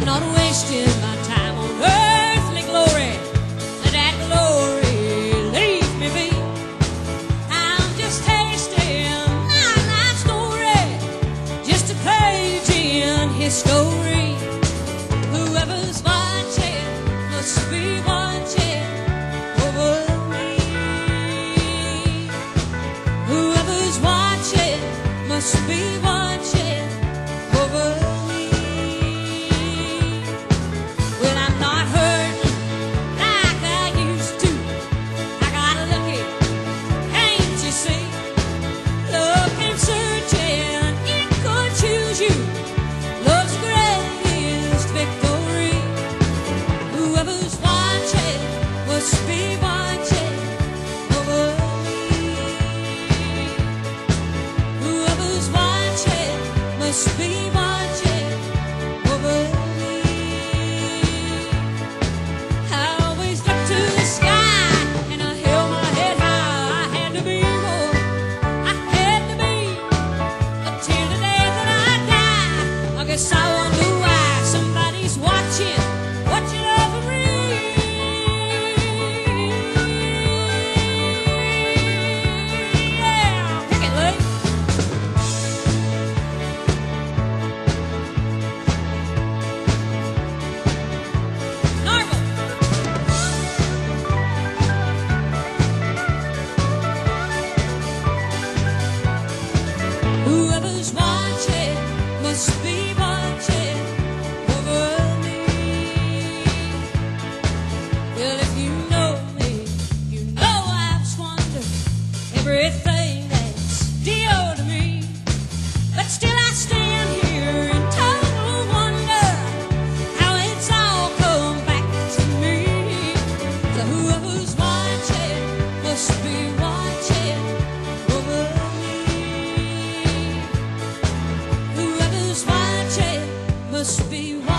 I'm not wasting my time on earthly glory. Let that glory leave me be. I'm just tasting my life story, just a page in history. Whoever's watching must be watching over me. Whoever's watching must be watching over me. Well, I'm not hurting like I used to. I got lucky, can't you see? Looking, searching, it could choose you. Love's greatest victory. Whoever's watching must be watching over me. Whoever's watching must be watching over me. I always looked to the sky and I held my head high. I had to be more. I had to be until the day that I die. I guess I wonder why somebody's watching over me. Yeah, pick it, Lee. Normal. Whoever's watching must be watching over me. Well, if you know me, you know I've squandered everything that's dear to me. But still I stand here in total wonder how it's all come back to me. So whoever's watching must be watching over me. Whoever's watching must be watching.